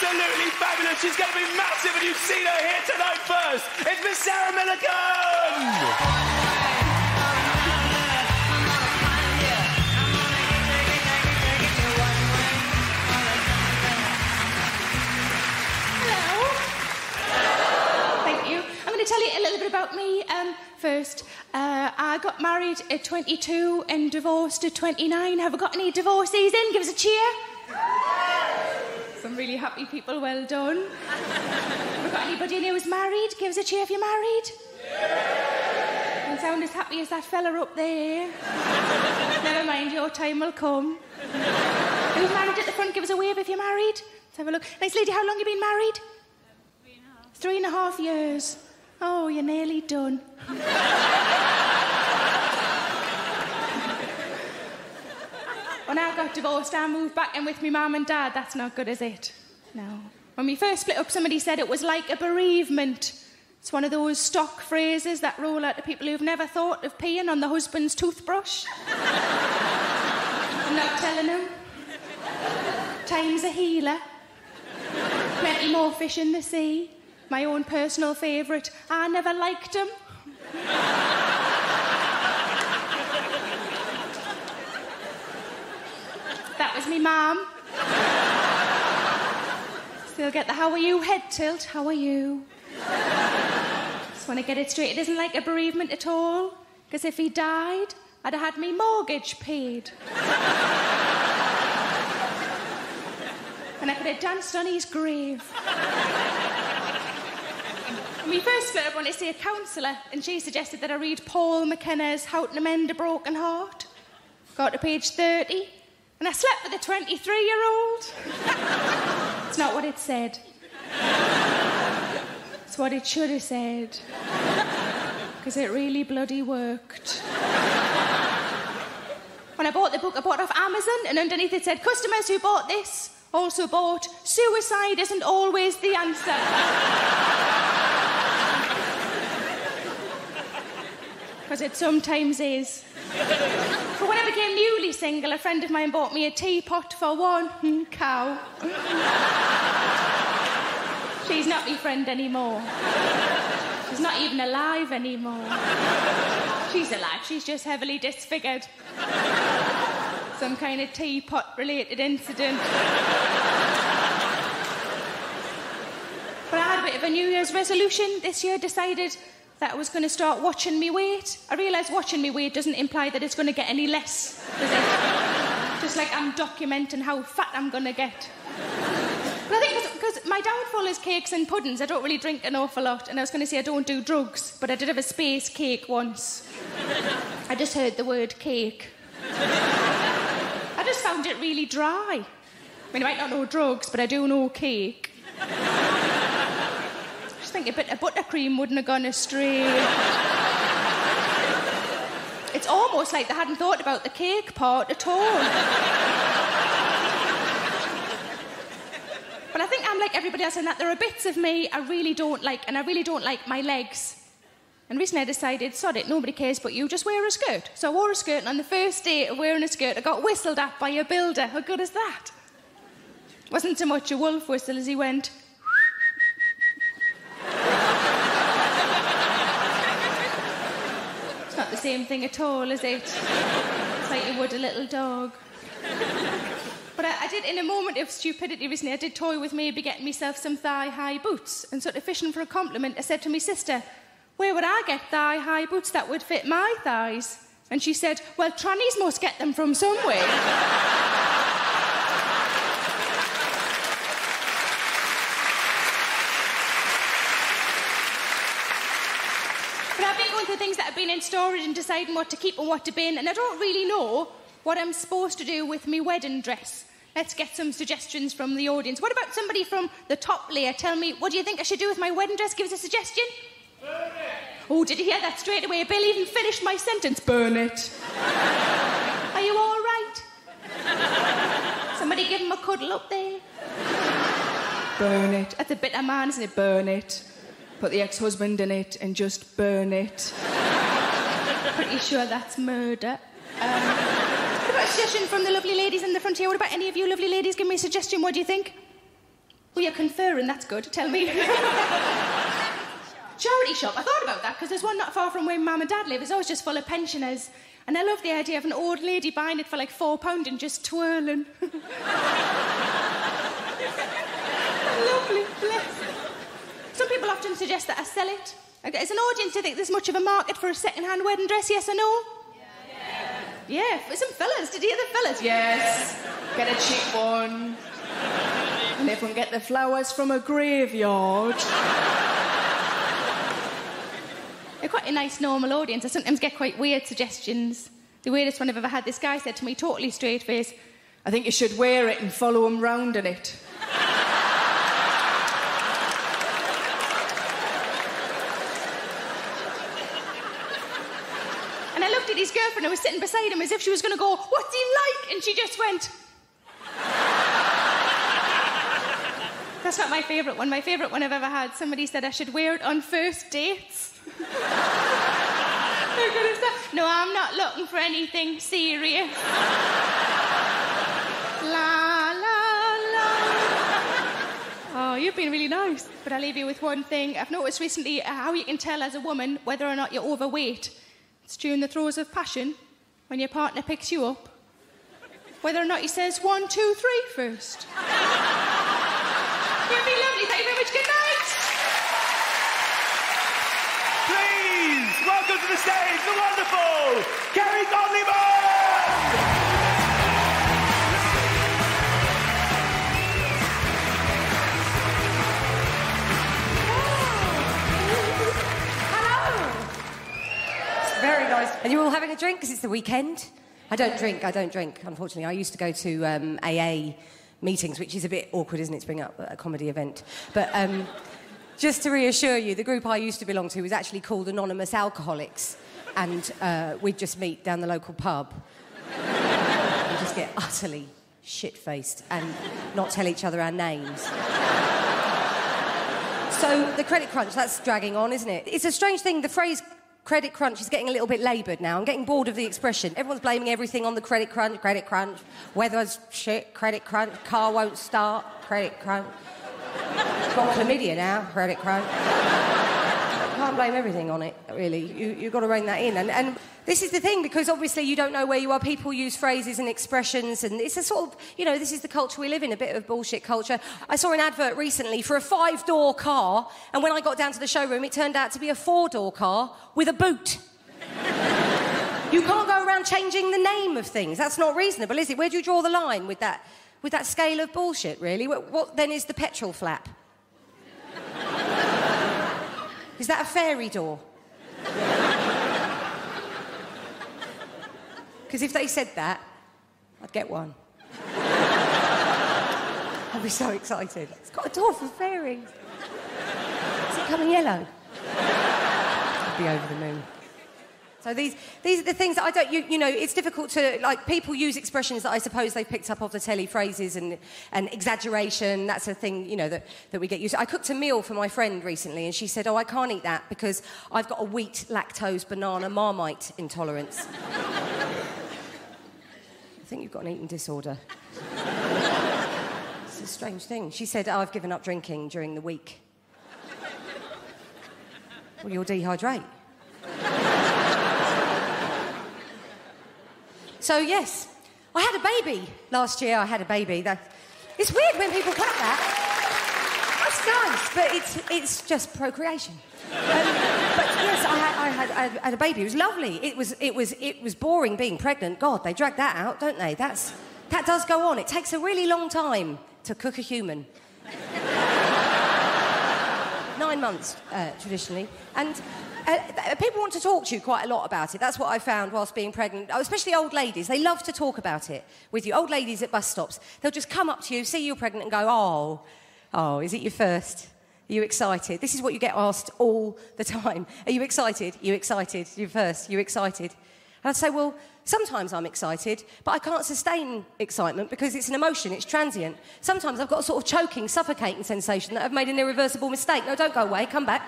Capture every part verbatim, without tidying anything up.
absolutely fabulous. She's going to be massive, and you've seen her here tonight first. It's Miss Sarah Millican! To tell you a little bit about me um, first. Uh, I got married at twenty-two and divorced at twenty-nine. Have I got any divorcees in? Give us a cheer. Some really happy people, well done. Have I got anybody in here who's married? Give us a cheer if you're married. You sound as happy as that fella up there. Never mind, your time will come. Who's married at the front? Give us a wave if you're married. Let's have a look. Nice lady, how long have you been married? Three and a half. Three and a half years. Oh, you're nearly done. When I got divorced, I moved back in with my mum and dad. That's not good, is it? No. When we first split up, somebody said it was like a bereavement. It's one of those stock phrases that roll out to people who've never thought of peeing on the husband's toothbrush. I'm not telling them. Time's a healer. Plenty more fish in the sea. My own personal favourite. I never liked him. That was me mum. Still get the how are you head tilt. How are you? Just want to get it straight. It isn't like a bereavement at all. Because if he died, I'd have had me mortgage paid. And I could have danced on his grave. When we first split up, I wanted to see a counsellor, and she suggested that I read Paul McKenna's How to Mend a Broken Heart. Got to page thirty, and I slept with a twenty-three-year-old. It's not what it said. It's what it should have said. Because it really bloody worked. When I bought the book, I bought it off Amazon, and underneath it said, customers who bought this also bought suicide isn't always the answer. Because it sometimes is. But when I became newly single, a friend of mine bought me a teapot for one cow. She's not my friend anymore. She's not even alive anymore. She's alive, she's just heavily disfigured. Some kind of teapot-related incident. But I had a bit of a New Year's resolution this year, decided that I was going to start watching me weight. I realised watching me weight doesn't imply that it's going to get any less, does it? Just like I'm documenting how fat I'm going to get. But I think because my downfall is cakes and puddings, I don't really drink an awful lot, and I was going to say I don't do drugs, but I did have a space cake once. I just heard the word cake. I just found it really dry. I mean, I might not know drugs, but I do know cake. I just think a bit of buttercream wouldn't have gone astray. It's almost like they hadn't thought about the cake part at all. But I think I'm like everybody else in that there are bits of me I really don't like, and I really don't like my legs. And recently I decided, sod it, nobody cares but you, just wear a skirt. So I wore a skirt, and on the first day of wearing a skirt, I got whistled at by a builder. How good is that? Wasn't so much a wolf whistle as he went... It's not the same thing at all, is it? It's like you would a little dog. But I, I did, in a moment of stupidity recently, I did toy with maybe getting myself some thigh-high boots. And sort of fishing for a compliment, I said to my sister, where would I get thigh-high boots that would fit my thighs? And she said, well, trannies must get them from somewhere. But I've been going through things that have been in storage and deciding what to keep and what to bin, and I don't really know what I'm supposed to do with my wedding dress. Let's get some suggestions from the audience. What about somebody from the top layer? Tell me, what do you think I should do with my wedding dress? Give us a suggestion. Burn it. Oh, did you hear that straight away? Bill even finished my sentence. Burn it. Are you all right? Somebody give him a cuddle up there. Burn it. That's a bitter man, isn't it? Burn it. Put the ex-husband in it and just burn it. Pretty sure that's murder. Um, what about a suggestion from the lovely ladies in the front here? What about any of you lovely ladies? Give me a suggestion. What do you think? Well, you're conferring, that's good. Tell me. Charity shop. I thought about that because there's one not far from where Mum and Dad live. It's always just full of pensioners. And I love the idea of an old lady buying it for like four pound and just twirling. Lovely, bless. Some people often suggest that I sell it. As an audience, do you think there's much of a market for a second-hand wedding dress, yes or no? Yeah. Yeah, for some fellas. Did you hear the fellas? Yes. Get a cheap one. And if we can get the flowers from a graveyard. They're quite a nice, normal audience. I sometimes get quite weird suggestions. The weirdest one I've ever had, this guy said to me, totally straight face, I think you should wear it and follow him round in it. And I looked at his girlfriend who was sitting beside him as if she was going to go, what's he like? And she just went... That's not my favourite one. My favourite one I've ever had. Somebody said I should wear it on first dates. No, I'm not looking for anything serious. La, la, la. Oh, you've been really nice. But I'll leave you with one thing. I've noticed recently how you can tell as a woman whether or not you're overweight. It's during the throes of passion, when your partner picks you up. Whether or not he says one, two, three first. You've been lovely. Thank you very much. Good night. Please, welcome to the stage, the wonderful Kerry Godliman! Very nice. And you're all having a drink because it's the weekend? I don't drink, I don't drink, unfortunately. I used to go to um, A A meetings, which is a bit awkward, isn't it, to bring up at a comedy event. But um, just to reassure you, the group I used to belong to was actually called Anonymous Alcoholics. And uh, we'd just meet down the local pub and just get utterly shit-faced and not tell each other our names. So the credit crunch, that's dragging on, isn't it? It's a strange thing, the phrase... Credit crunch is getting a little bit laboured now. I'm getting bored of the expression. Everyone's blaming everything on the credit crunch, credit crunch. Weather's shit, credit crunch. Car won't start, credit crunch. Got chlamydia now, credit crunch. Can't blame everything on it, really. You, you've got to rein that in. And, and this is the thing, because obviously you don't know where you are. People use phrases and expressions, and it's a sort of, you know, this is the culture we live in, a bit of bullshit culture. I saw an advert recently for a five-door car, and when I got down to the showroom, it turned out to be a four-door car with a boot. You can't go around changing the name of things. That's not reasonable, is it? Where do you draw the line with that, with that scale of bullshit, really? What, what then is the petrol flap? Is that a fairy door? Because if they said that, I'd get one. I'd be so excited. It's got a door for fairies. Is it coming yellow? I'd be over the moon. So these, these are the things that I don't... You, you know, it's difficult to... Like, people use expressions that I suppose they've picked up off the telly, phrases and, and exaggeration. That's a thing, you know, that, that we get used to. I cooked a meal for my friend recently, and she said, oh, I can't eat that because I've got a wheat, lactose, banana, Marmite intolerance. I think you've got an eating disorder. It's a strange thing. She said, oh, I've given up drinking during the week. Well, you'll dehydrate. So, yes, I had a baby last year. I had a baby. That... It's weird when people clap that. That's nice, but it's, it's just procreation. Um, but, yes, I had, I, had, I had a baby. It was lovely. It was, it, was, it was boring being pregnant. God, they drag that out, don't they? That's, that does go on. It takes a really long time to cook a human. Nine months, uh, traditionally. And... Uh, people want to talk to you quite a lot about it. That's what I found whilst being pregnant. Especially old ladies. They love to talk about it with you. Old ladies at bus stops. They'll just come up to you, see you're pregnant and go, oh, oh, is it your first? Are you excited? This is what you get asked all the time. Are you excited? Are you excited? You're first. You're excited? And I'd say, well, sometimes I'm excited, but I can't sustain excitement because it's an emotion, it's transient. Sometimes I've got a sort of choking, suffocating sensation that I've made an irreversible mistake. No, don't go away, come back.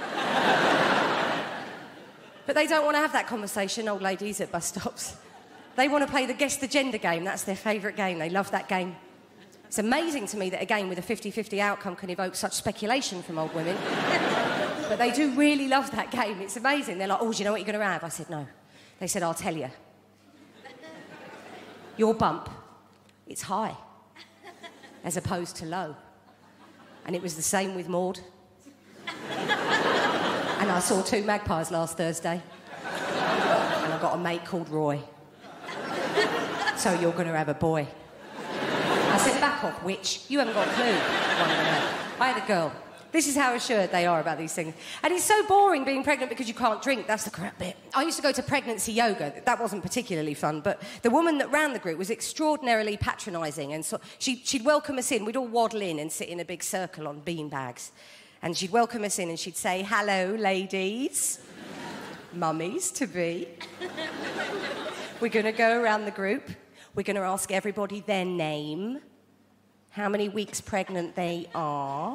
But they don't want to have that conversation, old ladies at bus stops. They want to play the guess the gender game. That's their favourite game. They love that game. It's amazing to me that, again, with a fifty-fifty outcome can evoke such speculation from old women. But they do really love that game. It's amazing. They're like, oh, do you know what you're going to have? I said, no. They said, I'll tell you. Your bump, it's high, as opposed to low. And it was the same with Maud. And I saw two magpies last Thursday. And I've got a mate called Roy. So you're going to have a boy. I said, back off, witch. You haven't got a clue. I had a girl. This is how assured they are about these things. And it's so boring being pregnant because you can't drink. That's the crap bit. I used to go to pregnancy yoga. That wasn't particularly fun, but the woman that ran the group was extraordinarily patronising. And so she, she'd welcome us in. We'd all waddle in and sit in a big circle on bean bags. And she'd welcome us in and she'd say, hello, ladies. Mummies to be. We're going to go around the group. We're going to ask everybody their name, how many weeks pregnant they are,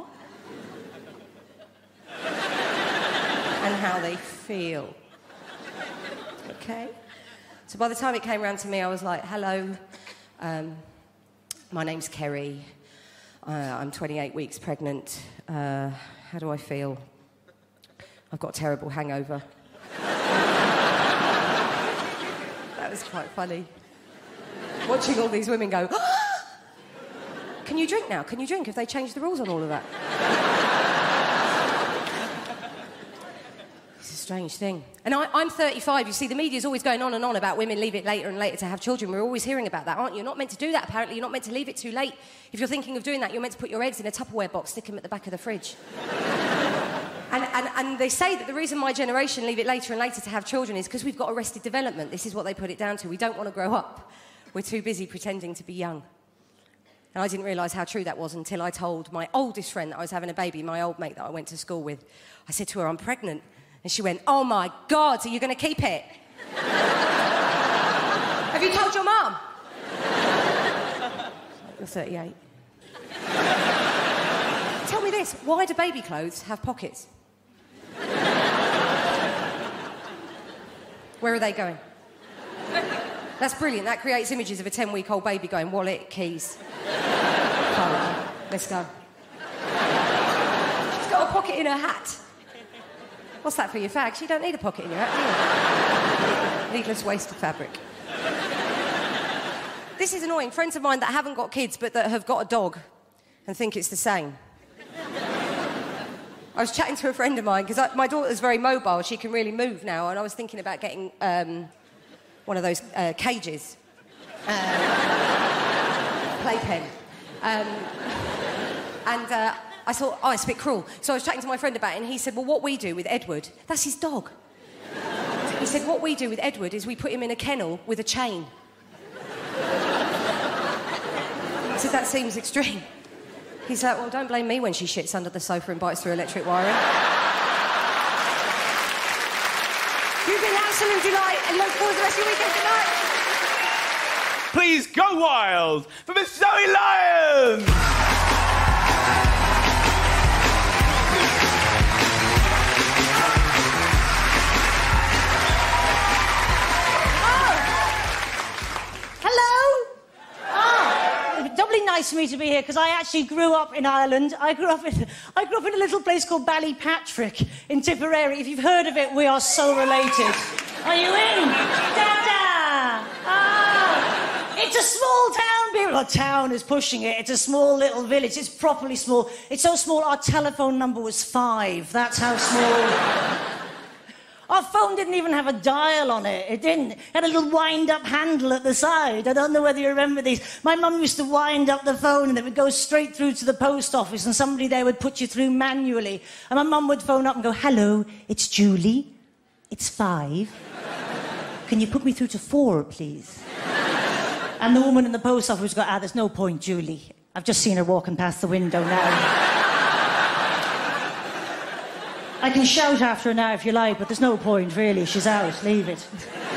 and how they feel. Okay? So by the time it came round to me, I was like, hello, um, my name's Kerry. Uh, I'm twenty-eight weeks pregnant. Uh, how do I feel? I've got a terrible hangover. That was quite funny. Watching all these women go, ah! Can you drink now? Can you drink? Have they changed the rules on all of that? It's a strange thing. And I, I'm thirty-five. You see, the media's always going on and on about women leave it later and later to have children. We're always hearing about that, aren't you? You're not meant to do that, apparently. You're not meant to leave it too late. If you're thinking of doing that, you're meant to put your eggs in a Tupperware box, stick them at the back of the fridge. And, and, and they say that the reason my generation leave it later and later to have children is because we've got arrested development. This is what they put it down to. We don't want to grow up. We're too busy pretending to be young. And I didn't realise how true that was until I told my oldest friend that I was having a baby, my old mate that I went to school with. I said to her, I'm pregnant. And she went, oh, my God, are you going to keep it? Have you told your mum? You're thirty-eight. Tell me this, why do baby clothes have pockets? Where are they going? That's brilliant. That creates images of a ten-week-old baby going, wallet, keys. Phone. Let's go. She's got a pocket in her hat. What's that for your fags? You don't need a pocket in your hat, do you? Needless waste of fabric. This is annoying. Friends of mine that haven't got kids but that have got a dog and think it's the same. I was chatting to a friend of mine because my daughter's very mobile. She can really move now, and I was thinking about getting... Um, one of those uh, cages. Uh, playpen. Um, and uh, I thought, oh, it's a bit cruel. So I was chatting to my friend about it, and he said, well, what we do with Edward... That's his dog. He said, what we do with Edward is we put him in a kennel with a chain. I said, that seems extreme. He's like, well, don't blame me when she shits under the sofa and bites through electric wiring. You've been absolute delight and look forward to the rest of your weekend tonight. Please go wild for Miss Zoe Lyons! Doubly nice for me to be here because I actually grew up in Ireland. I grew up in I grew up in a little place called Ballypatrick in Tipperary. If you've heard of it, we are so related. Are you in? Dada! Ah! It's a small town, people. Well, town is pushing it. It's a small little village. It's properly small. It's so small our telephone number was five. That's how small. Our phone didn't even have a dial on it. It didn't. It had a little wind-up handle at the side. I don't know whether you remember these. My mum used to wind up the phone and it would go straight through to the post office and somebody there would put you through manually. And my mum would phone up and go, hello, it's Julie. It's five. Can you put me through to four, please? And the woman in the post office would go, ah, there's no point, Julie. I've just seen her walking past the window now. I can shout after her now if you like, but there's no point, really. She's out. Leave it.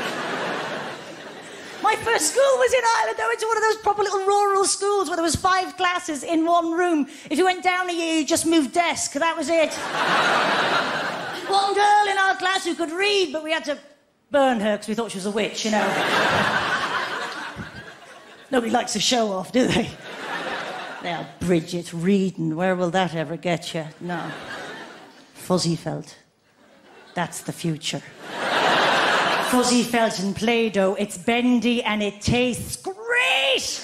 My first school was in Ireland. I went to one of those proper little rural schools where there was five classes in one room. If you went down a year, you just moved desk. That was it. One girl in our class who could read, but we had to burn her because we thought she was a witch, you know. Nobody likes to show off, do they? Now, Bridget, reading, where will that ever get you? No. Fuzzy felt. That's the future. Fuzzy felt and Play-Doh. It's bendy and it tastes great!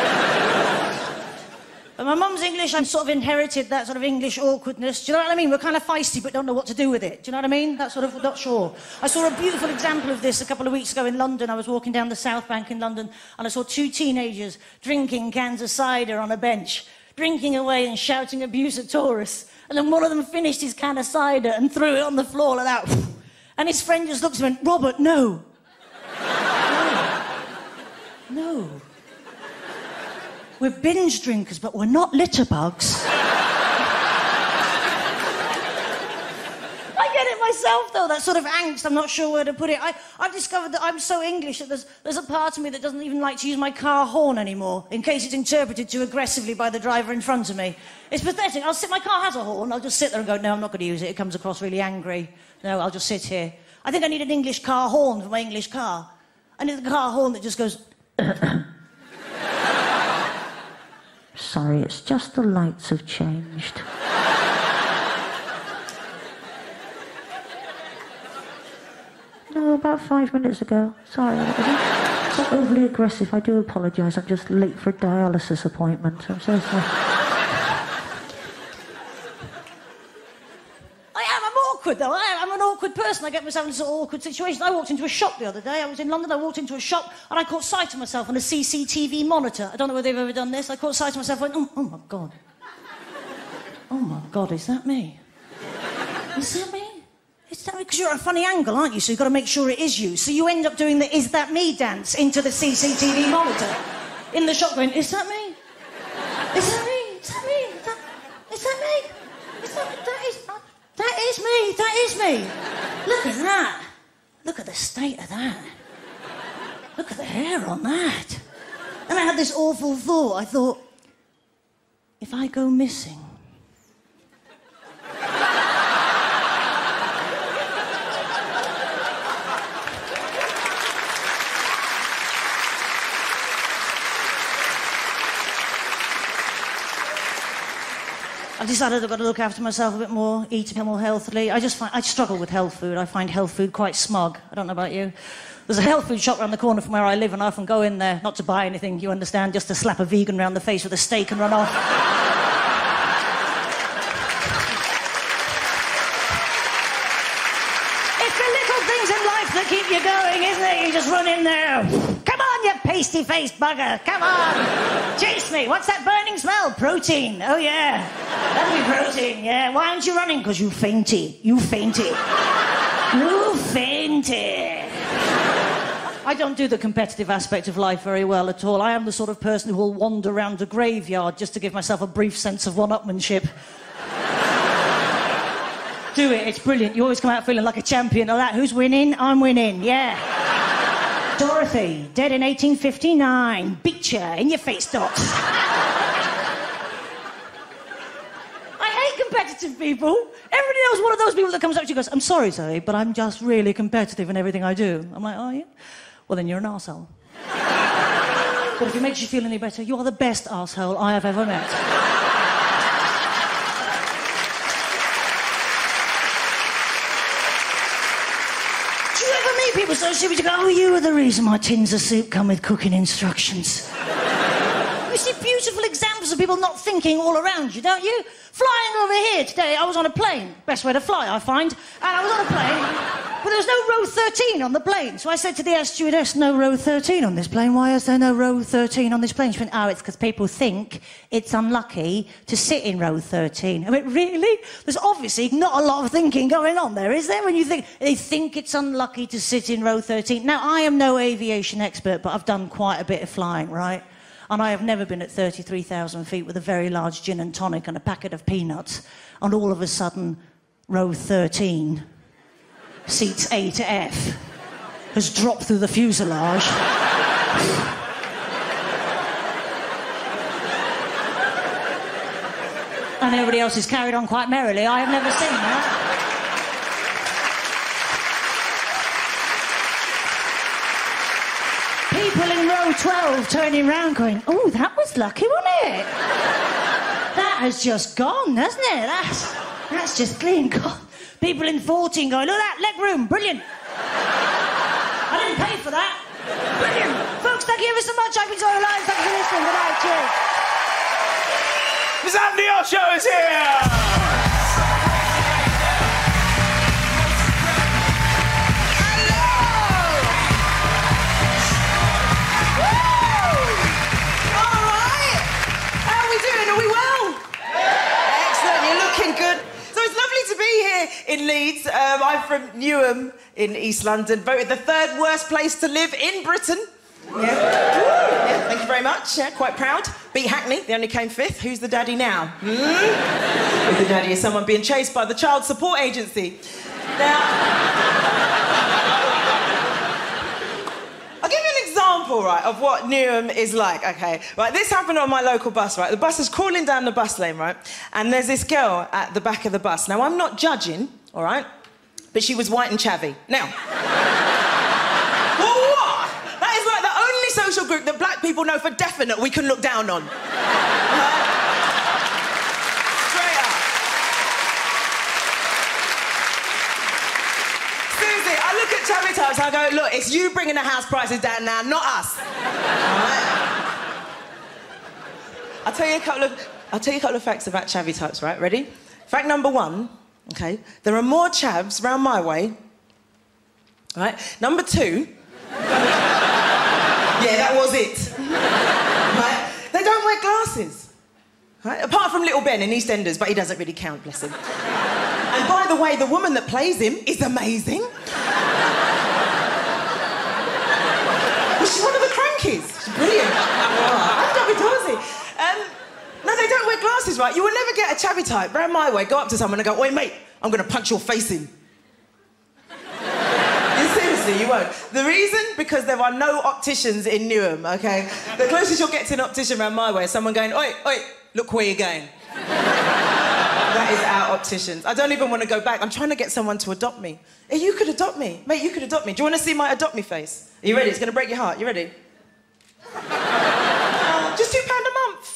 But my mum's English, I've sort of inherited that sort of English awkwardness. Do you know what I mean? We're kind of feisty, but don't know what to do with it. Do you know what I mean? That sort of, not sure. I saw a beautiful example of this a couple of weeks ago in London. I was walking down the South Bank in London, and I saw two teenagers drinking cans of cider on a bench, drinking away and shouting abuse at tourists. And then one of them finished his can of cider and threw it on the floor like that. And his friend just looked at him and went, Robert, no. No. No. We're binge drinkers, but we're not litterbugs. I get it myself, though, that sort of angst. I'm not sure where to put it. I, I've discovered that I'm so English that there's, there's a part of me that doesn't even like to use my car horn anymore, in case it's interpreted too aggressively by the driver in front of me. It's pathetic. I'll sit, my car has a horn. I'll just sit there and go, no, I'm not going to use it. It comes across really angry. No, I'll just sit here. I think I need an English car horn for my English car. I need a car horn that just goes... Sorry, it's just the lights have changed. No, about five minutes ago. Sorry, it's not overly aggressive. I do apologise. I'm just late for a dialysis appointment. I'm so sorry. I am. I'm awkward, though. I am. I'm an awkward person. I get myself into sort of awkward situations. I walked into a shop the other day. I was in London. I walked into a shop and I caught sight of myself on a C C T V monitor. I don't know whether they've ever done this. I caught sight of myself and went, oh, oh my God. Oh my God, is that me? Is that me? Is that me? Because you're at a funny angle, aren't you? So you've got to make sure it is you. So you end up doing the is that me dance into the C C T V monitor. In the shop going, is that me? Is that me? Is that me? Is that, is that me? Is that, that is... Uh, That is me, that is me. Look at that. Look at the state of that. Look at the hair on that. And I had this awful thought. I thought, if I go missing... I decided I've got to look after myself a bit more, eat a bit more healthily. I just find, I struggle with health food. I find health food quite smug. I don't know about you. There's a health food shop around the corner from where I live, and I often go in there, not to buy anything, you understand, just to slap a vegan round the face with a steak and run off. It's the little things in life that keep you going, isn't it? You just run in there. Come on, you pasty-faced bugger. Come on. Chase me. What's that burning smell? Protein. Oh, yeah. That'll be protein, yeah. Why aren't you running? Because you fainted. You fainted. You fainted. I don't do the competitive aspect of life very well at all. I am the sort of person who will wander around a graveyard just to give myself a brief sense of one-upmanship. Do it. It's brilliant. You always come out feeling like a champion of that. Who's winning? I'm winning. Yeah. Dorothy, dead in eighteen fifty-nine. Beat ya in your face, Dot. I hate competitive people. Everybody knows one of those people that comes up to you and goes, I'm sorry, Zoe, but I'm just really competitive in everything I do. I'm like, oh, yeah? Well, then you're an arsehole. But if it makes you feel any better, you are the best arsehole I have ever met. People so stupid, you go, oh, you are the reason my tins of soup come with cooking instructions. You see beautiful examples of people not thinking all around you, don't you? Flying over here today, I was on a plane. Best way to fly, I find. And I was on a plane, but there was no row thirteen on the plane. So I said to the air stewardess, no row thirteen on this plane. Why is there no row thirteen on this plane? She went, oh, it's because people think it's unlucky to sit in row thirteen. I went, really? There's obviously not a lot of thinking going on there, is there? When you think, they think it's unlucky to sit in row thirteen. Now, I am no aviation expert, but I've done quite a bit of flying, right? And I have never been at thirty-three thousand feet with a very large gin and tonic and a packet of peanuts, and all of a sudden, row thirteen, seats A to F, has dropped through the fuselage. And everybody else is carried on quite merrily. I have never seen that. People in row twelve turning round going, oh, that was lucky, wasn't it? That has just gone, hasn't it? That's, that's just clean gone. People in fourteen going, look at that, leg room, brilliant. I didn't pay for that. Brilliant. Folks, thank you ever so much. I've been so alive. Thanks for listening. Good night. Cheers. Miss Andy Osho is here! In Leeds, um, I'm from Newham in East London, voted the third worst place to live in Britain. Yeah. Yeah, thank you very much. Yeah, quite proud. Beat Hackney, they only came fifth. Who's the daddy now? Hmm? Who's the daddy is someone being chased by the Child Support Agency. Now, I'll give you an example, right, of what Newham is like, okay? Right, this happened on my local bus, right? The bus is crawling down the bus lane, right? And there's this girl at the back of the bus. Now, I'm not judging, all right? But she was white and chavvy. Now, well, what? That is like the only social group that black people know for definite we can look down on. Right? Straight up. Seriously, I look at chavvy types and I go, look, it's you bringing the house prices down now, not us. All right? I'll tell you a couple of, I'll tell you a couple of facts about chavvy types, right? Ready? Fact number one. Okay, there are more chavs round my way. Right? Number two. Yeah, that was it. Right? They don't wear glasses. Right? Apart from Little Ben in EastEnders, but he doesn't really count, bless him. And by the way, the woman that plays him is amazing. Well, she's one of the Crankies. She's brilliant. I'm Debbie Dorsey. Um, No, they don't wear glasses, right? You will never get a chavvy type round my way, go up to someone and go, oi, mate, I'm going to punch your face in. You seriously, you won't. The reason? Because there are no opticians in Newham, OK? The closest you'll get to an optician round my way is someone going, oi, oi, look where you're going. That is our opticians. I don't even want to go back. I'm trying to get someone to adopt me. Hey, you could adopt me. Mate, you could adopt me. Do you want to see my adopt me face? Are you ready? It's going to break your heart. You ready? uh, just two pounds a month.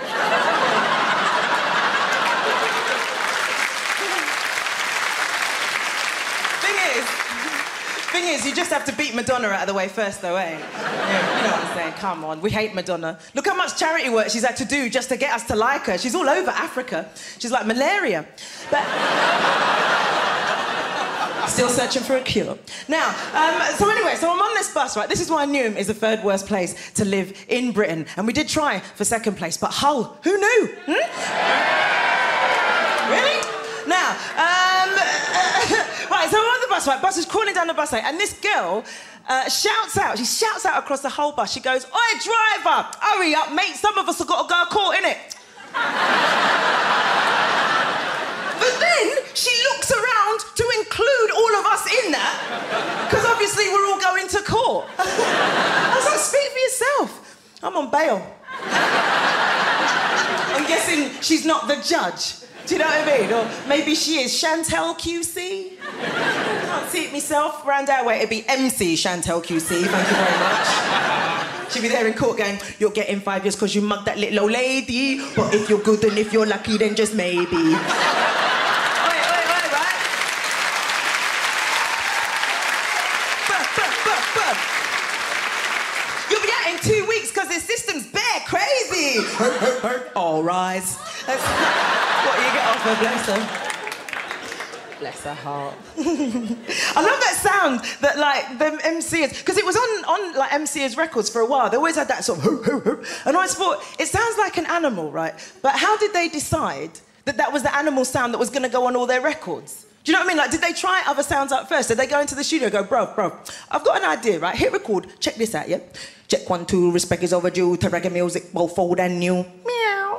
Thing is, you just have to beat Madonna out of the way first, though, eh? Yeah, you know what I'm saying? Come on, we hate Madonna. Look how much charity work she's had to do just to get us to like her. She's all over Africa. She's like malaria. But... still searching for a cure. Now, um, so anyway, so I'm on this bus, right? This is why Newham is the third worst place to live in Britain. And we did try for second place, but Hull, who knew? Hmm? Really? Now, um... right, so I'm on the bus, right? Bus is crawling down the bus lane, and this girl uh, shouts out, she shouts out across the whole bus, she goes, oi, driver, hurry up, mate, some of us have got to go court, innit? But then she looks around to include all of us in that, because obviously we're all going to court. I was like, speak for yourself. I'm on bail. I'm guessing she's not the judge. Do you know what I mean? Or maybe she is Chantel Q C. Can't see it myself. Round our way, it'd be M C Chantel Q C. Thank you very much. She'd be there in court going, you're getting five years because you mugged that little old lady. But if you're good and if you're lucky, then just maybe. Wait, wait, wait, right? Buh, buh, buh, buh. You'll be out in two weeks because the system's bare crazy. All rise. That's what you get off her, bless her. Bless her heart. I love that sound that, like, the M C is... Because it was on, on, like, M C A's records for a while. They always had that sort of... Hoo, hoo, hoo. And I always thought, it sounds like an animal, right? But how did they decide that that was the animal sound that was going to go on all their records? Do you know what I mean? Like, did they try other sounds out first? Did they go into the studio and go, bro, bro, I've got an idea, right? Hit record. Check this out, yeah? Check one, two, respect is overdue. To reggae music, both old and new. Meow.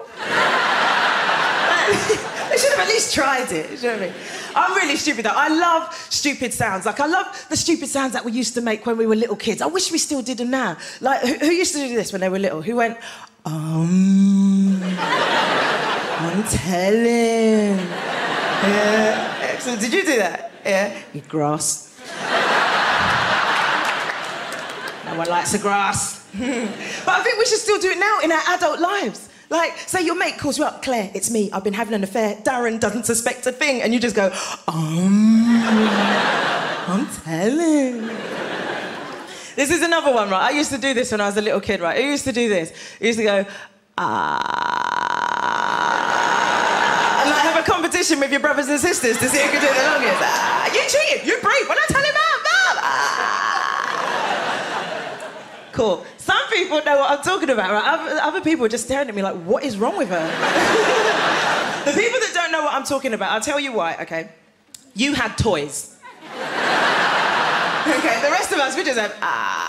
They should have at least tried it. You know what I mean? I'm really stupid, though. I love stupid sounds. Like, I love the stupid sounds that we used to make when we were little kids. I wish we still did them now. Like, who, who used to do this when they were little? Who went, um, I'm telling. Yeah. Excellent. Did you do that? Yeah. You grass. No one likes the grass. But I think we should still do it now in our adult lives. Like, say your mate calls you up, Claire, it's me, I've been having an affair, Darren doesn't suspect a thing, and you just go, um, I'm telling. This is another one, right? I used to do this when I was a little kid, right? I used to do this. I used to go, ah. And like have a competition with your brothers and sisters to see who can do it the longest. Ah, you cheated, you breathe, when I tell him out, ah. Cool. Some people know what I'm talking about, right? Other, other people are just staring at me like, what is wrong with her? The people that don't know what I'm talking about, I'll tell you why, okay? You had toys. Okay, the rest of us, we just have,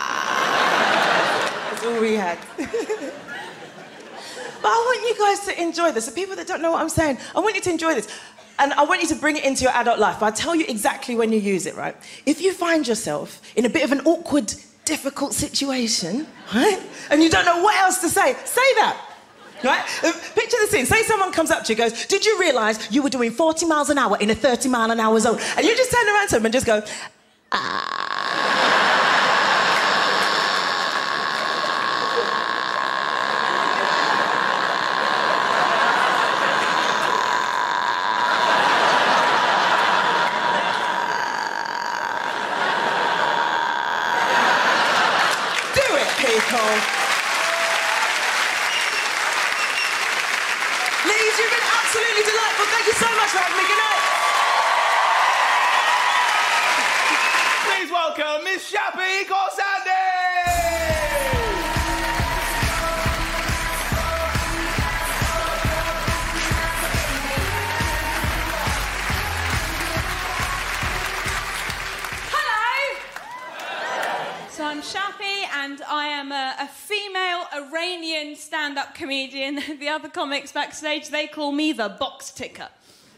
ah. That's all we had. But I want you guys to enjoy this. The people that don't know what I'm saying, I want you to enjoy this. And I want you to bring it into your adult life. I'll tell you exactly when you use it, right? If you find yourself in a bit of an awkward, difficult situation, right? And you don't know what else to say, say that. Right? Picture the scene. Say someone comes up to you and goes, did you realise you were doing forty miles an hour in a thirty mile an hour zone? And you just turn around to them and just go, ah. Do it, people. Ladies, you've been absolutely delightful. Thank you so much for having me. Good night. Please welcome Miss Shappy Khorsandi! So I'm Shappy, and I am a, a female Iranian stand-up comedian. The other comics backstage, they call me the box ticker.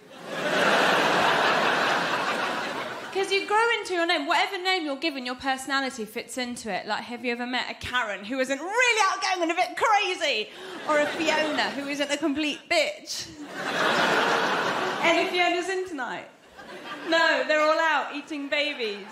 Because you grow into your name. Whatever name you're given, your personality fits into it. Like, have you ever met a Karen who isn't really outgoing and a bit crazy? Or a Fiona who isn't a complete bitch? Any Fionas in tonight? No, they're all out eating babies.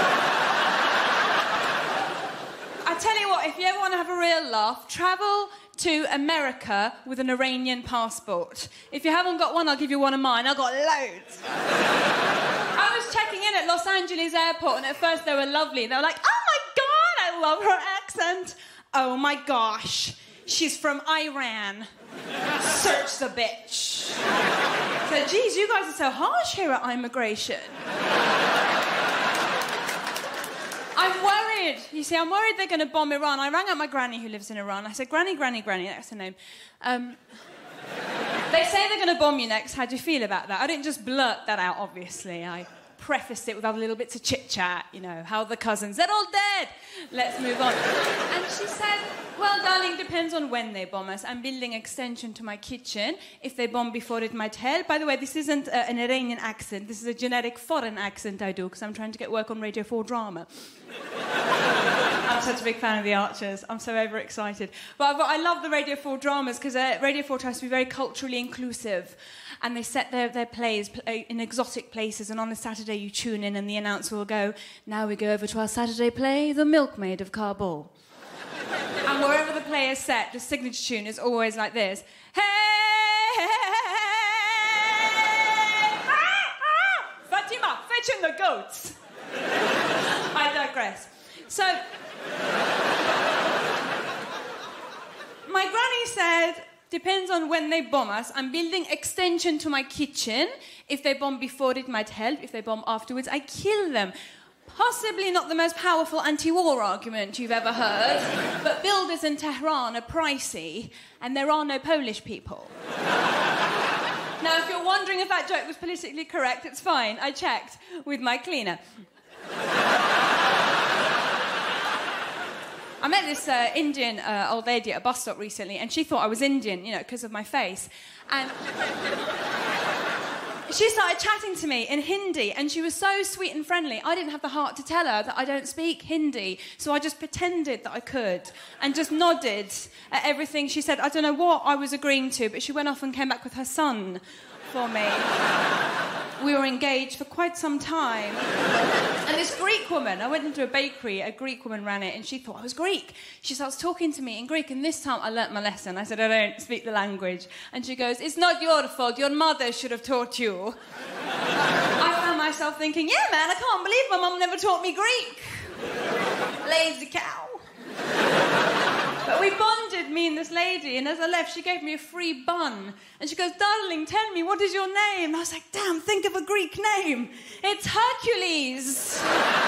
I tell you what, if you ever want to have a real laugh, travel to America with an Iranian passport. If you haven't got one, I'll give you one of mine. I've got loads. I was checking in at Los Angeles airport, and at first they were lovely. They were like, oh my God, I love her accent. Oh my gosh, she's from Iran. Search the bitch. So, geez, you guys are so harsh here at immigration. I'm worried. You see, I'm worried they're going to bomb Iran. I rang up my granny who lives in Iran. I said, Granny, Granny, Granny, that's her name. Um, they say they're going to bomb you next. How do you feel about that? I didn't just blurt that out, obviously. I prefaced it with other little bits of chit-chat, you know, how are the cousins? They're all dead. Let's move on. And she said, well, darling, depends on when they bomb us. I'm building an extension to my kitchen. If they bomb before, it might help. By the way, this isn't uh, an Iranian accent. This is a generic foreign accent I do, because I'm trying to get work on Radio four drama. I'm such a big fan of The Archers. I'm so overexcited. But, but I love the Radio four dramas, because uh, Radio four tries to be very culturally inclusive. And they set their, their plays in exotic places, and on a Saturday you tune in and the announcer will go, now we go over to our Saturday play, The Milkmaid of Kabul. And wherever the play is set, the signature tune is always like this. Hey, hey, hey, ah, ah, Fatima, fetching the goats. I digress. So, my granny said, depends on when they bomb us. I'm building extension to my kitchen. If they bomb before, it might help. If they bomb afterwards, I kill them. Possibly not the most powerful anti-war argument you've ever heard, but builders in Tehran are pricey, and there are no Polish people. Now, if you're wondering if that joke was politically correct, it's fine. I checked with my cleaner. I met this uh, Indian uh, old lady at a bus stop recently, and she thought I was Indian, you know, because of my face. And she started chatting to me in Hindi, and she was so sweet and friendly. I didn't have the heart to tell her that I don't speak Hindi, so I just pretended that I could and just nodded at everything she said. I don't know what I was agreeing to, but she went off and came back with her son for me. we were engaged for quite some time. And this Greek woman, I went into a bakery, a Greek woman ran it, and she thought I was Greek. She starts talking to me in Greek, and this time I learnt my lesson. I said, I don't speak the language. And she goes, it's not your fault, your mother should have taught you. I found myself thinking, yeah, man, I can't believe my mum never taught me Greek. Lazy cow. But we bonded, me and this lady, and as I left, she gave me a free bun. And she goes, darling, tell me, what is your name? And I was like, damn, think of a Greek name. It's Hercules.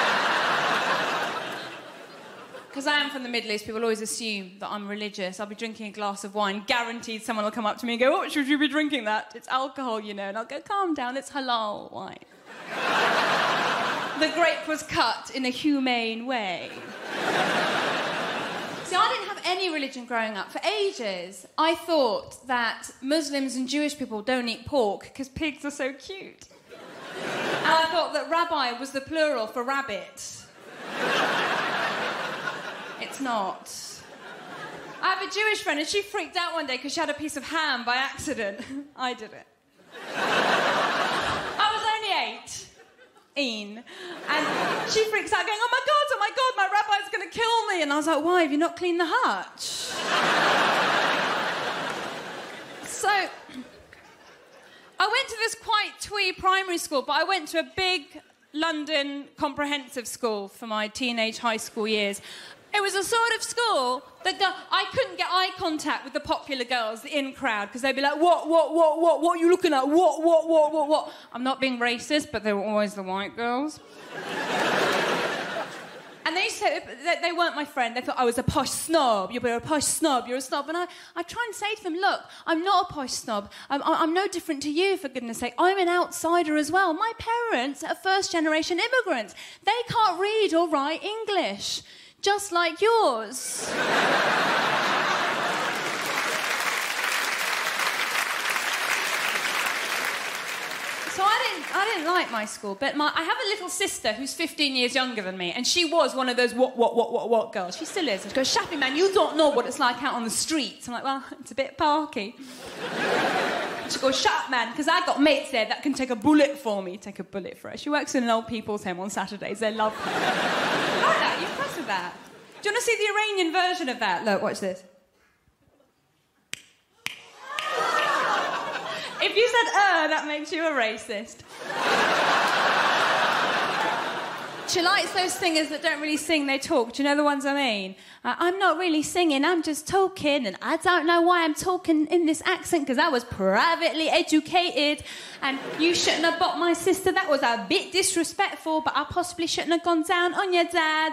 Because I am from the Middle East, people always assume that I'm religious. I'll be drinking a glass of wine, guaranteed someone will come up to me and go, what should you be drinking that? It's alcohol, you know. And I'll go, calm down, it's halal wine. The grape was cut in a humane way. See, I didn't have any religion growing up. For ages, I thought that Muslims and Jewish people don't eat pork because pigs are so cute. And I thought that rabbi was the plural for rabbit. It's not. I have a Jewish friend and she freaked out one day because she had a piece of ham by accident. I did it. I was only eight. And she freaks out going, oh my God, oh my God, my rabbi's going to kill me. And I was like, why, have you not cleaned the hutch? So, I went to this quite twee primary school, but I went to a big London comprehensive school for my teenage high school years. It was a sort of school that the, I couldn't get eye contact with the popular girls, the in crowd, because they'd be like, what, what, what, what, what are you looking at? What, what, what, what, what? I'm not being racist, but they were always the white girls. And they used to say, they, they weren't my friend. They thought I was a posh snob. You're a posh snob, you're a snob. And I, I try and say to them, look, I'm not a posh snob. I'm, I'm no different to you, for goodness sake. I'm an outsider as well. My parents are first-generation immigrants. They can't read or write English. Just like yours. So I didn't, I didn't like my school, but my, I have a little sister who's fifteen years younger than me, and she was one of those what, what, what, what, what girls. She still is. And she goes, Shappy, man, you don't know what it's like out on the streets. I'm like, well, it's a bit parky. She goes, shut up, man, because I got mates there that can take a bullet for me. Take a bullet for her. She works in an old people's home on Saturdays. They love her. I like that. You're impressed with that. Do you want to see the Iranian version of that? Look, watch this. If you said, uh, that makes you a racist. She likes those singers that don't really sing, they talk. Do you know the ones I mean? Uh, I'm not really singing, I'm just talking, and I don't know why I'm talking in this accent, because I was privately educated, and you shouldn't have bought my sister. That was a bit disrespectful, but I possibly shouldn't have gone down on your dad.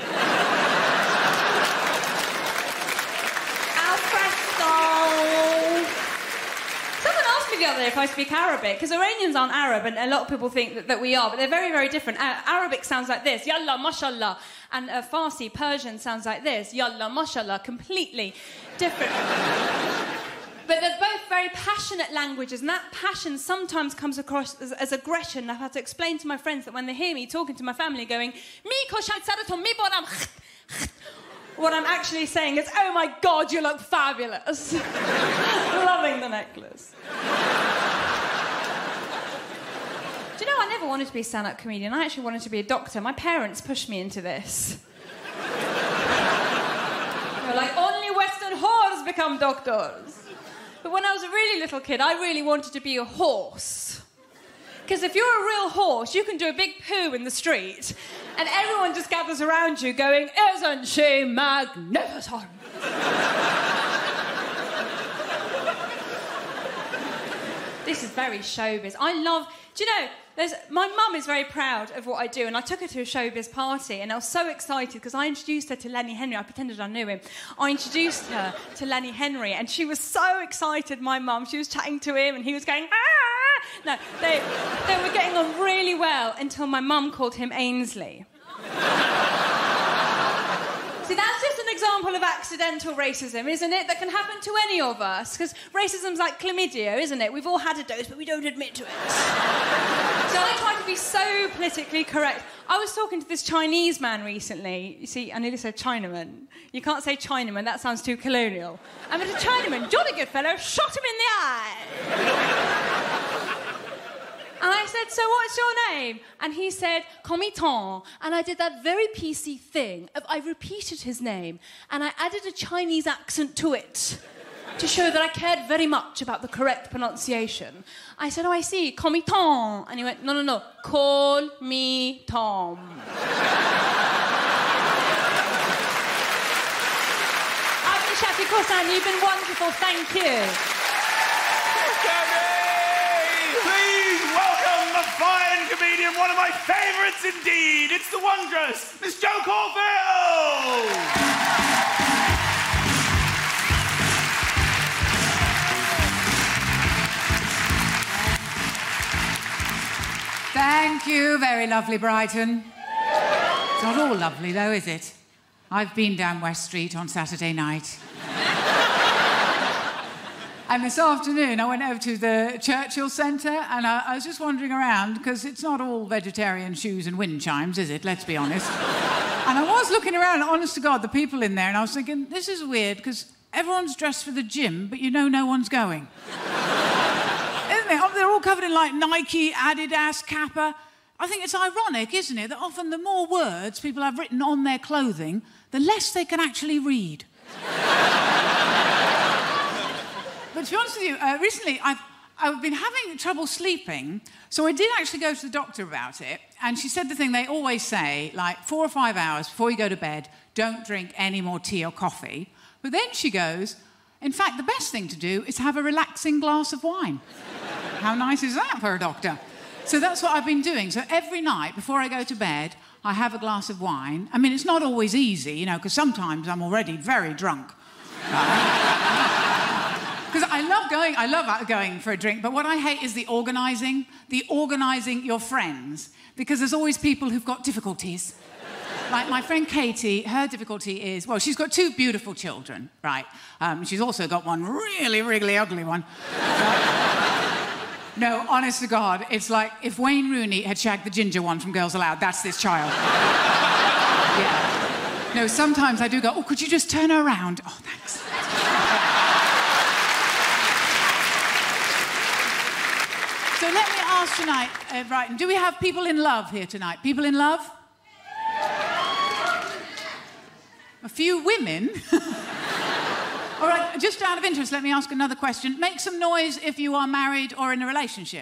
Al fresco. Someone asked me the other day if I speak Arabic, because Iranians aren't Arab, and a lot of people think that, that we are, but they're very, very different. Uh, Arabic sounds like this, yalla, mashallah, and uh, Farsi, Persian, sounds like this, yalla, mashallah, completely different. But they're both very passionate languages, and that passion sometimes comes across as, as aggression. I've had to explain to my friends that when they hear me talking to my family going, what I'm actually saying is, oh my God, you look fabulous. Loving the necklace. Do you know, I never wanted to be a stand-up comedian. I actually wanted to be a doctor. My parents pushed me into this. They were like, only Western whores become doctors. But when I was a really little kid, I really wanted to be a horse. Because if you're a real horse, you can do a big poo in the street, and everyone just gathers around you going, isn't she magnificent? This is very showbiz. I love... Do you know, there's, my mum is very proud of what I do, and I took her to a showbiz party, and I was so excited because I introduced her to Lenny Henry. I pretended I knew him. I introduced her to Lenny Henry, and she was so excited, my mum. She was chatting to him, and he was going, ah! No, they, they were getting on really well until my mum called him Ainsley. See, that's just an example of accidental racism, isn't it? That can happen to any of us. Because racism's like chlamydia, isn't it? We've all had a dose, but we don't admit to it. So I try to be so politically correct. I was talking to this Chinese man recently. You see, I nearly said Chinaman. You can't say Chinaman, that sounds too colonial. I met a Chinaman, jolly good fellow, shot him in the eye. And I said said, so what's your name? And he said, Comiton. And I did that very P C thing of I repeated his name and I added a Chinese accent to it to show that I cared very much about the correct pronunciation. I said, oh, I see, Comiton. And he went, no, no, no, call me Tom. Shaffi Kosan, you've been wonderful, thank you. Please welcome the fine comedian, one of my favourites indeed. It's the wondrous Miss Jo Caulfield. Thank you, very lovely Brighton. It's not all lovely though, is it? I've been down West Street on Saturday night. And this afternoon, I went over to the Churchill Centre and I, I was just wandering around because it's not all vegetarian shoes and wind chimes, is it? Let's be honest. And I was looking around, honest to God, the people in there, and I was thinking, this is weird because everyone's dressed for the gym, but you know no one's going. Isn't it? They're all covered in, like, Nike, Adidas, Kappa. I think it's ironic, isn't it, that often the more words people have written on their clothing, the less they can actually read. But to be honest with you, uh, recently I've, I've been having trouble sleeping, so I did actually go to the doctor about it, and she said the thing they always say, like, four or five hours before you go to bed, don't drink any more tea or coffee. But then she goes, in fact, the best thing to do is have a relaxing glass of wine. How nice is that for a doctor? So that's what I've been doing. So every night before I go to bed, I have a glass of wine. I mean, it's not always easy, you know, because sometimes I'm already very drunk. Because I love going, I love going for a drink, but what I hate is the organising, the organising your friends, because there's always people who've got difficulties. Like my friend Katie, her difficulty is, well, she's got two beautiful children, right? Um, she's also got one really, really ugly one. No, honest to God, it's like if Wayne Rooney had shagged the ginger one from Girls Aloud, that's this child. Yeah. No, sometimes I do go, oh, could you just turn her around? Oh, thanks. So let me ask tonight, uh, Brighton, do we have people in love here tonight? People in love? A few women? All right, just out of interest, let me ask another question. Make some noise if you are married or in a relationship.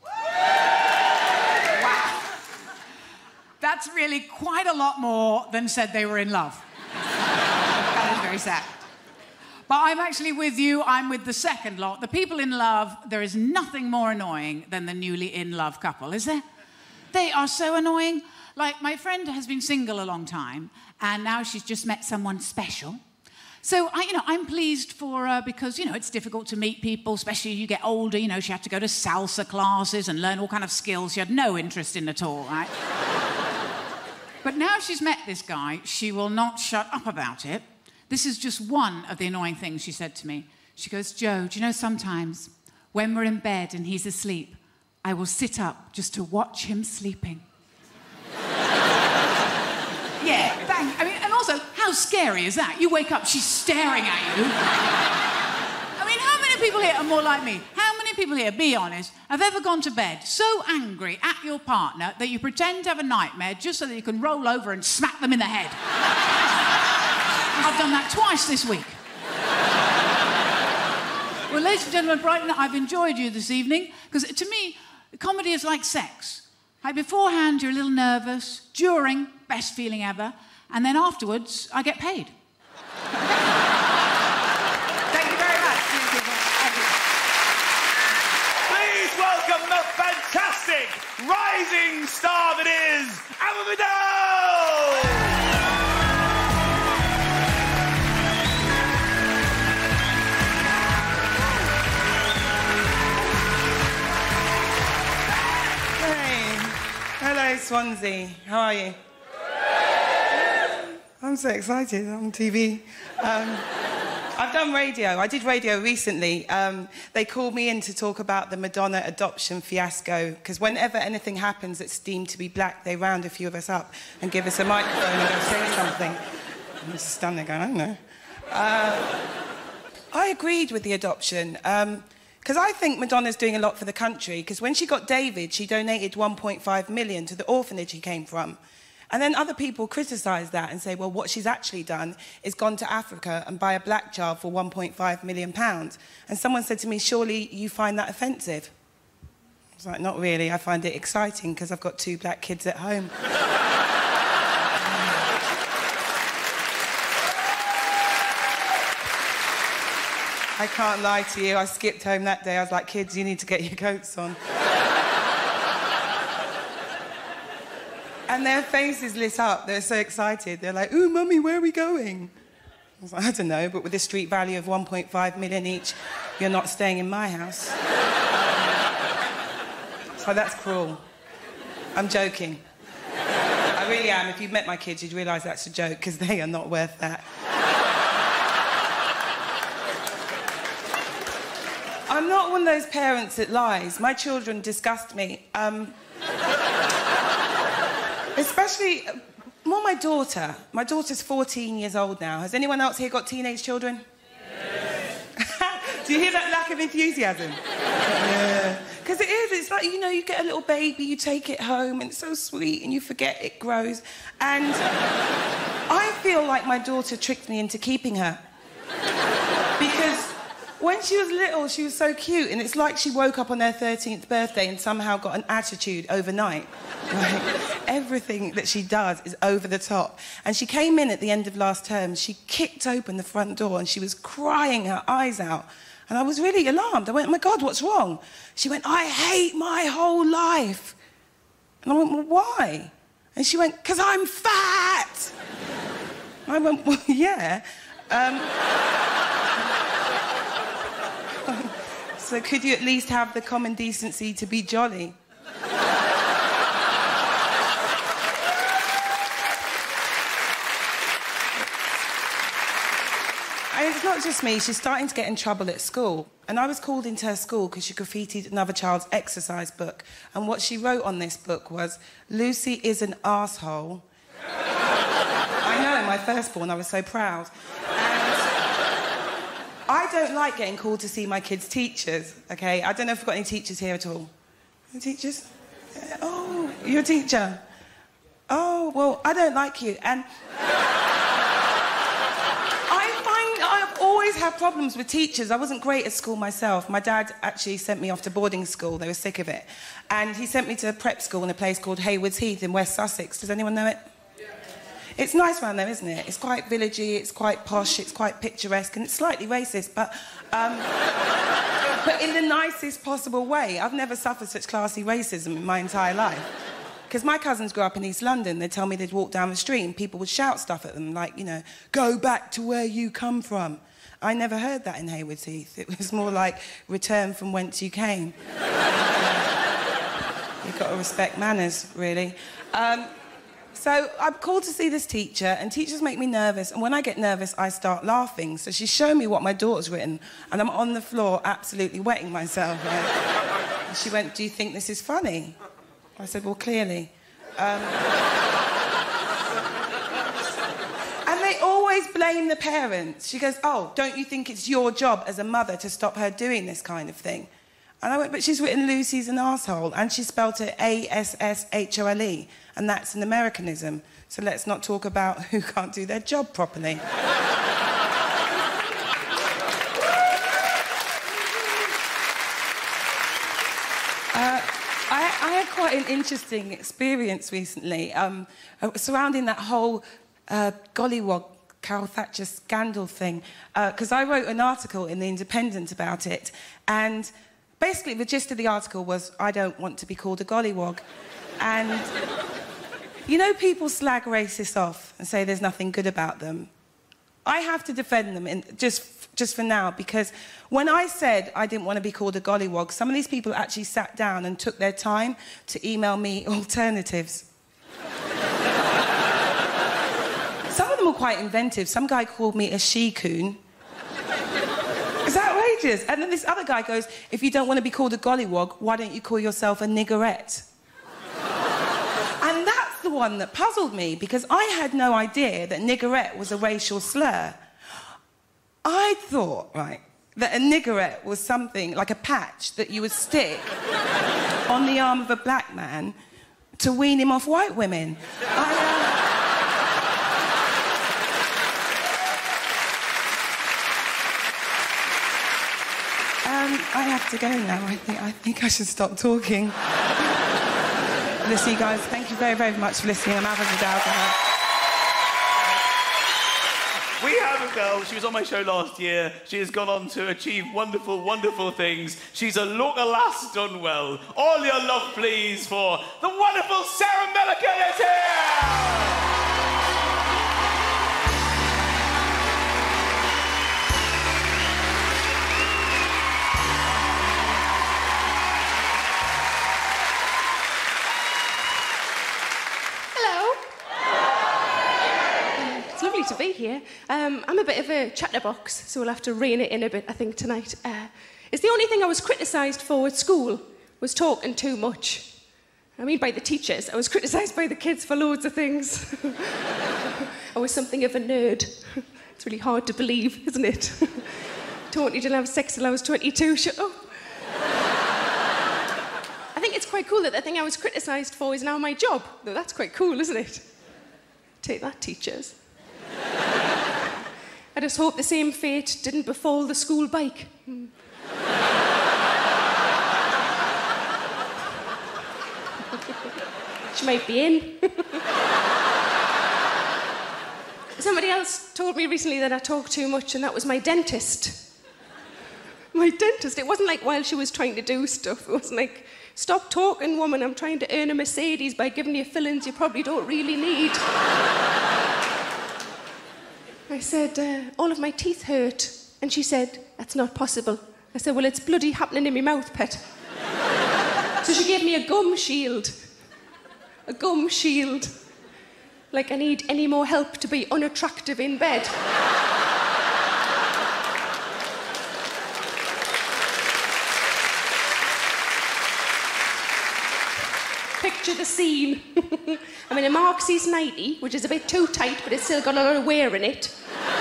Wow. That's really quite a lot more than said they were in love. That is very sad. But I'm actually with you, I'm with the second lot. The people in love, there is nothing more annoying than the newly in love couple, is there? They are so annoying. Like, my friend has been single a long time, and now she's just met someone special. So, I, you know, I'm pleased for her because, you know, it's difficult to meet people, especially as you get older. You know, she had to go to salsa classes and learn all kind of skills she had no interest in at all, right? But now she's met this guy, she will not shut up about it. This is just one of the annoying things she said to me. She goes, Jo, do you know sometimes when we're in bed and he's asleep, I will sit up just to watch him sleeping. Yeah, bang. I mean, and also, how scary is that? You wake up, she's staring at you. I mean, how many people here are more like me? How many people here, be honest, have ever gone to bed so angry at your partner that you pretend to have a nightmare just so that you can roll over and smack them in the head? I've done that twice this week. Well, ladies and gentlemen, Brighton, I've enjoyed you this evening, because to me, comedy is like sex. Like, beforehand, you're a little nervous. During, best feeling ever. And then afterwards, I get paid. Thank you very much. Thank you. Please welcome the fantastic rising star that is Amber Vidal! Hello, Swansea. How are you? I'm so excited. I'm on T V. Um, I've done radio. I did radio recently. Um, they called me in to talk about the Madonna adoption fiasco, because whenever anything happens that's deemed to be black, they round a few of us up and give us a microphone and go say something. I'm just standing there going, I don't know. Uh, I agreed with the adoption. Um, Because I think Madonna's doing a lot for the country, because when she got David, she donated one point five million to the orphanage he came from. And then other people criticise that and say, well, what she's actually done is gone to Africa and buy a black child for one point five million pounds. And someone said to me, surely you find that offensive? I was like, not really. I find it exciting because I've got two black kids at home. I can't lie to you. I skipped home that day. I was like, kids, you need to get your coats on. And their faces lit up. They're so excited. They're like, ooh, Mummy, where are we going? I was like, I don't know, but with a street value of one point five million each, you're not staying in my house. So that's cruel. I'm joking. I really am. If you've met my kids, you'd realise that's a joke, because they are not worth that. I'm not one of those parents that lies. My children disgust me. Um, especially, more my daughter. My daughter's fourteen years old now. Has anyone else here got teenage children? Yes. Do you hear that lack of enthusiasm? Yeah. Because it is. It's like, you know, you get a little baby, you take it home, and it's so sweet, and you forget it grows. And I feel like my daughter tricked me into keeping her. Because when she was little, she was so cute, and it's like she woke up on her thirteenth birthday and somehow got an attitude overnight. Like, everything that she does is over the top. And she came in at the end of last term, she kicked open the front door, and she was crying her eyes out. And I was really alarmed. I went, oh my God, what's wrong? She went, I hate my whole life. And I went, well, why? And she went, because I'm fat. And I went, well, yeah. Um... So could you at least have the common decency to be jolly? And it's not just me, she's starting to get in trouble at school. And I was called into her school because she graffitied another child's exercise book. And what she wrote on this book was, Lucy is an arsehole. I know, my firstborn, I was so proud. I don't like getting called to see my kids' teachers, OK? I don't know if we've got any teachers here at all. Any teachers? Oh, you're a teacher. Oh, well, I don't like you. And I find I've always had problems with teachers. I wasn't great at school myself. My dad actually sent me off to boarding school. They were sick of it. And he sent me to a prep school in a place called Haywards Heath in West Sussex. Does anyone know it? It's nice around there, isn't it? It's quite villagey, it's quite posh, it's quite picturesque, and it's slightly racist, but... Um, but in the nicest possible way. I've never suffered such classy racism in my entire life. Because my cousins grew up in East London. They'd tell me they'd walk down the street and people would shout stuff at them, like, you know, go back to where you come from. I never heard that in Haywards Heath. It was more like, return from whence you came. You've got to respect manners, really. Um, So I'm called to see this teacher, and teachers make me nervous, and when I get nervous, I start laughing. So she's shown me what my daughter's written, and I'm on the floor absolutely wetting myself. Right? And she went, do you think this is funny? I said, well, clearly. Um... and they always blame the parents. She goes, oh, don't you think it's your job as a mother to stop her doing this kind of thing? And I went, but she's written Lucy's an arsehole, and she spelt it A S S H O L E, and that's an Americanism. So let's not talk about who can't do their job properly. uh, I, I had quite an interesting experience recently um, surrounding that whole uh, gollywog Carol Thatcher scandal thing, because uh, I wrote an article in The Independent about it, and basically, the gist of the article was, I don't want to be called a gollywog. And, you know, people slag racists off and say there's nothing good about them. I have to defend them in, just, just for now, because when I said I didn't want to be called a gollywog, some of these people actually sat down and took their time to email me alternatives. Some of them were quite inventive. Some guy called me a she-coon. It's outrageous. And then this other guy goes, if you don't want to be called a gollywog, why don't you call yourself a niggerette? And that's the one that puzzled me, because I had no idea that niggerette was a racial slur. I thought, right, that a niggerette was something like a patch that you would stick on the arm of a black man to wean him off white women. I, uh... um, I have to go now. I think I think I should stop talking. Listen, you guys, thank you very, very much for listening. I'm Ava Vidal. We have a girl, she was on my show last year. She has gone on to achieve wonderful, wonderful things. She's a local lass done well. All your love, please, for the wonderful Sarah Millican is here! To be here. Um, I'm a bit of a chatterbox, so we'll have to rein it in a bit, I think, tonight. Uh, it's the only thing I was criticised for at school, was talking too much. I mean, by the teachers. I was criticised by the kids for loads of things. I was something of a nerd. It's really hard to believe, isn't it? Taught you didn't have sex till I was twenty-two, shut up. I think it's quite cool that the thing I was criticised for is now my job. Though that's quite cool, isn't it? Take that, teachers. I just hope the same fate didn't befall the school bike. Hmm. She might be in. Somebody else told me recently that I talk too much, and that was my dentist. My dentist. It wasn't like while she was trying to do stuff. It wasn't like, stop talking, woman, I'm trying to earn a Mercedes by giving you fillings you probably don't really need. I said, uh, all of my teeth hurt. And she said, that's not possible. I said, well, it's bloody happening in my mouth, pet. So she gave me a gum shield. A gum shield. Like I need any more help to be unattractive in bed. Picture the scene. I'm in a Marxie's nightie, which is a bit too tight, but it's still got a lot of wear in it.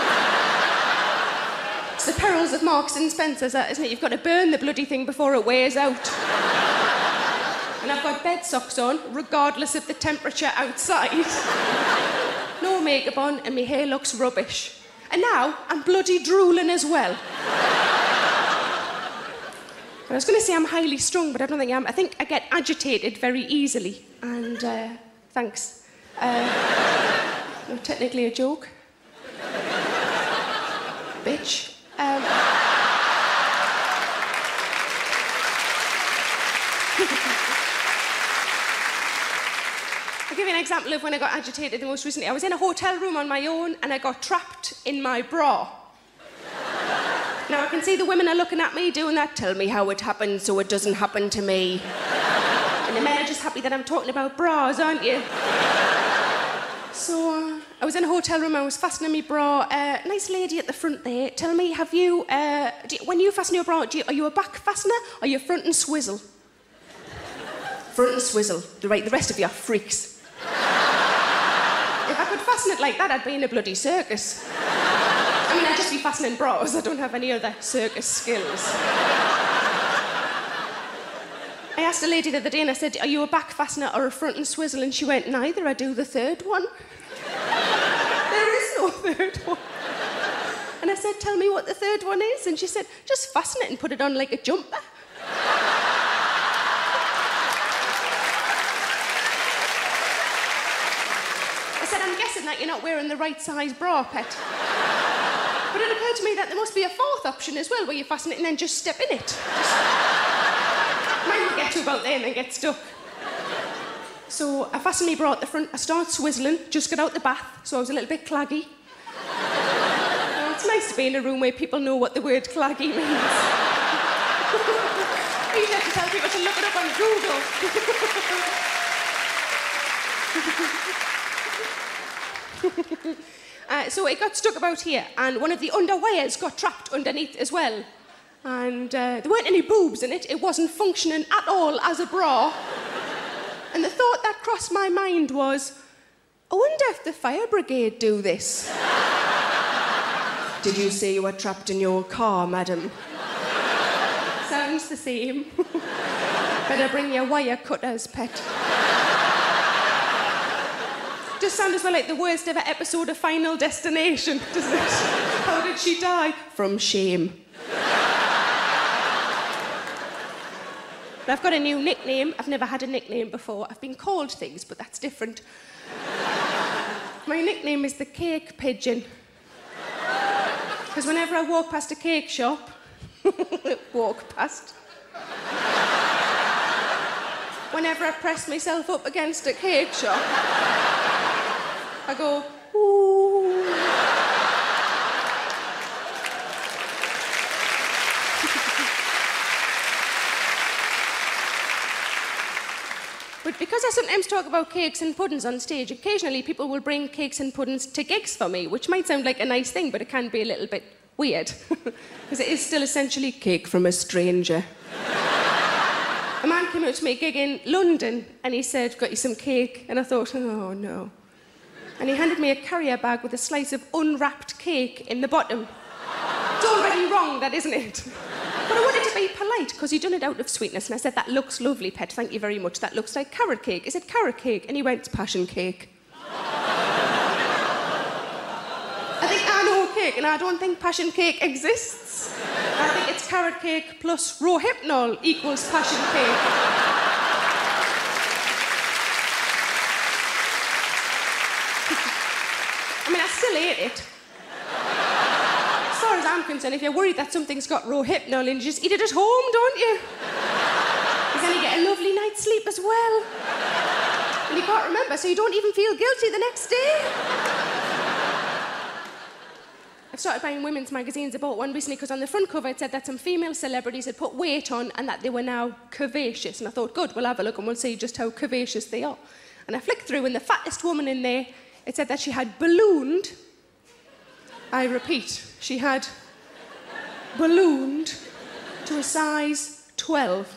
It's the perils of Marks and Spencer's, that, isn't it? You've got to burn the bloody thing before it wears out. And I've got bed socks on, regardless of the temperature outside. No makeup on, and my hair looks rubbish. And now, I'm bloody drooling as well. I was going to say I'm highly strung, but I don't think I am. I think I get agitated very easily. And, uh, thanks. Uh, not technically a joke. Bitch. Um... I'll give you an example of when I got agitated the most recently. I was in a hotel room on my own, and I got trapped in my bra. Now, I can see the women are looking at me doing that. Tell me how it happened so it doesn't happen to me. And the men are just happy that I'm talking about bras, aren't you? So, uh, I was in a hotel room, I was fastening my bra. Uh, nice lady at the front there. Tell me, have you, uh, do you when you fasten your bra, do you, are you a back fastener or are you front and swizzle? Front and swizzle. Right, the rest of you are freaks. If I could fasten it like that, I'd be in a bloody circus. I mean, I'd just be fastening bras. I don't have any other circus skills. I asked a lady the other day and I said, are you a back fastener or a front and swizzle? And she went, neither, I do the third one. There is no third one. And I said, tell me what the third one is. And she said, just fasten it and put it on like a jumper. I said, I'm guessing that you're not wearing the right size bra, pet. But it occurred to me that there must be a fourth option as well, where you fasten it and then just step in it. Just... Mine would get to about there and then get stuck. So I fastened my bra at the front, I started swizzling, just got out the bath, so I was a little bit claggy. Well, it's nice to be in a room where people know what the word claggy means. I usually have to tell people to look it up on Google. Uh, so it got stuck about here, and one of the underwires got trapped underneath as well. And uh, there weren't any boobs in it. It wasn't functioning at all as a bra. And the thought that crossed my mind was, I wonder if the fire brigade do this. Did you say you were trapped in your car, madam? balance the same. Better bring your wire cutters, pet. Just sounds as well like the worst ever episode of Final Destination, doesn't it? How did she die? From shame. But I've got a new nickname. I've never had a nickname before. I've been called things, but that's different. My nickname is the Cake Pigeon. Because whenever I walk past a cake shop, walk past. Whenever I press myself up against a cake shop, I go, ooh. But because I sometimes talk about cakes and puddings on stage, occasionally people will bring cakes and puddings to gigs for me, which might sound like a nice thing, but it can be a little bit weird. Because it is still essentially cake from a stranger. A man came out to me a gig in London and he said, got you some cake? And I thought, oh no. And he handed me a carrier bag with a slice of unwrapped cake in the bottom. It's already wrong, that isn't it? But I wanted to be polite because he'd done it out of sweetness. And I said, that looks lovely, pet, thank you very much. That looks like carrot cake. Is it carrot cake? And he went, it's passion cake. I think I know cake and I don't think passion cake exists. I think it's carrot cake plus Rohypnol equals passion cake. I mean, I still ate it. As far as I'm concerned, if you're worried that something's got Rohypnol in, you just eat it at home, don't you? Because then you get a lovely night's sleep as well. And you can't remember, so you don't even feel guilty the next day. I've started buying women's magazines. I bought one recently because on the front cover it said that some female celebrities had put weight on and that they were now curvaceous. And I thought, good, we'll have a look and we'll see just how curvaceous they are. And I flicked through and the fattest woman in there, it said that she had ballooned. I repeat, she had ballooned to a size twelve.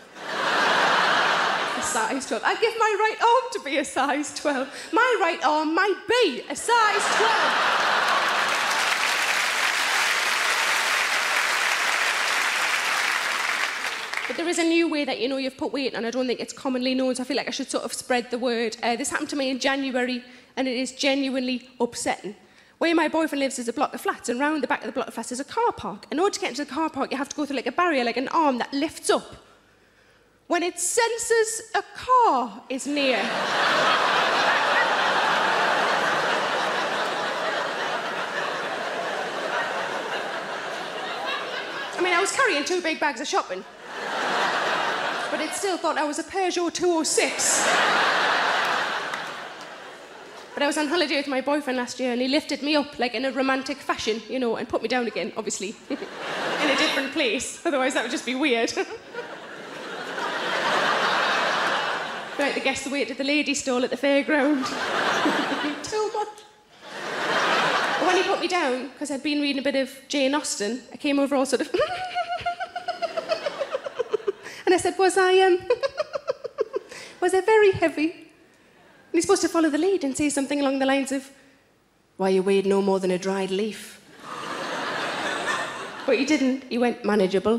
A size twelve. I'd give my right arm to be a size twelve. My right arm might be a size twelve. But there is a new way that you know you've put weight on. I don't think it's commonly known, so I feel like I should sort of spread the word. Uh, this happened to me in January, and it is genuinely upsetting. Where my boyfriend lives is a block of flats, and round the back of the block of flats is a car park. In order to get into the car park, you have to go through like a barrier, like an arm that lifts up when it senses a car is near. I mean, I was carrying two big bags of shopping. But it still thought I was a Peugeot two oh six. But I was on holiday with my boyfriend last year and he lifted me up, like in a romantic fashion, you know, and put me down again, obviously. In a different place. Otherwise, that would just be weird. Like the guess the weight at the lady stall at the fairground. Too much. But when he put me down, because I'd been reading a bit of Jane Austen, I came over all sort of... And I said, was I, um... was I very heavy? And he's supposed to follow the lead and say something along the lines of, why, you weighed no more than a dried leaf. But he didn't. He went, manageable.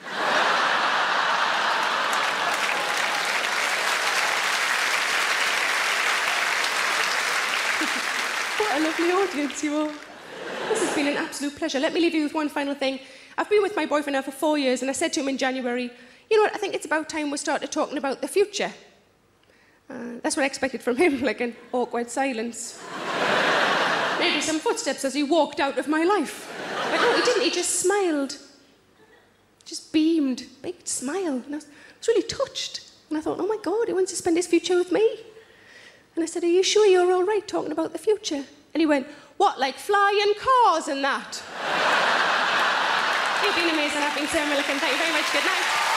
What a lovely audience you are. This has been an absolute pleasure. Let me leave you with one final thing. I've been with my boyfriend now for four years, and I said to him in January, you know what, I think it's about time we started talking about the future. Uh, that's what I expected from him, like an awkward silence. Maybe some footsteps as he walked out of my life. But no, he didn't. He just smiled. Just beamed. Big smile. And I was, I was really touched. And I thought, oh my God, he wants to spend his future with me. And I said, are you sure you're all right talking about the future? And he went, what, like flying cars and that? You've been amazing. I've been Sarah Millican. Thank you very much. Good night.